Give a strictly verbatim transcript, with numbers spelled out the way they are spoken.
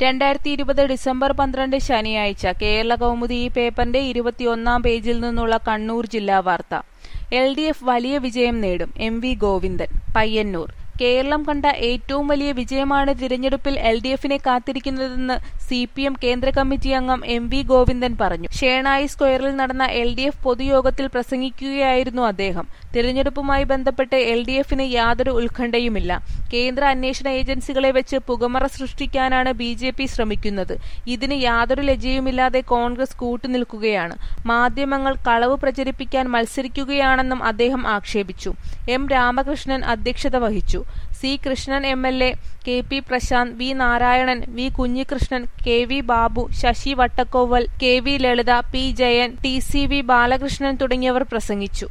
രണ്ടായിരത്തി ഇരുപത് ഡിസംബർ പന്ത്രണ്ട് ശനിയാഴ്ച കേരള കൗമുദി ഈ പേപ്പറിന്റെ ഇരുപത്തിയൊന്നാം പേജിൽ നിന്നുള്ള കണ്ണൂർ ജില്ലാ വാർത്ത. എൽ ഡി എഫ് വലിയ വിജയം നേടും. M V Govindan, Payyanur. കേരളം കണ്ട ഏറ്റവും വലിയ വിജയമാണ് തിരഞ്ഞെടുപ്പിൽ എൽ ഡി എഫിനെ കാത്തിരിക്കുന്നതെന്ന് സി പി എം കേന്ദ്ര കമ്മിറ്റി അംഗം എം വി ഗോവിന്ദൻ പറഞ്ഞു. ഷേണായി സ്ക്വയറിൽ നടന്ന എൽ ഡി എഫ് പൊതുയോഗത്തിൽ പ്രസംഗിക്കുകയായിരുന്നു അദ്ദേഹം. തിരഞ്ഞെടുപ്പുമായി ബന്ധപ്പെട്ട് എൽ ഡി എഫിന് യാതൊരു ഉത്കണ്ഠയുമില്ല. കേന്ദ്ര അന്വേഷണ ഏജൻസികളെ വെച്ച് പുകമറ സൃഷ്ടിക്കാനാണ് ബി ജെ പി ശ്രമിക്കുന്നത്. ഇതിന് യാതൊരു ലജ്ജയുമില്ലാതെ കോൺഗ്രസ് കൂട്ടുനിൽക്കുകയാണ്. മാധ്യമങ്ങൾ കളവ് പ്രചരിപ്പിക്കാൻ മത്സരിക്കുകയാണെന്നും അദ്ദേഹം ആക്ഷേപിച്ചു. എം രാമകൃഷ്ണൻ അധ്യക്ഷത വഹിച്ചു. C Krishnan M L A, K P Prashanth, V Narayanan, V Kunhikrishnan, K V Babu, Sasi Vattakkoval, K V Lalitha, P Jayan, T C V Balakrishnan തുടങ്ങിയവർ പ്രസംഗിച്ചു.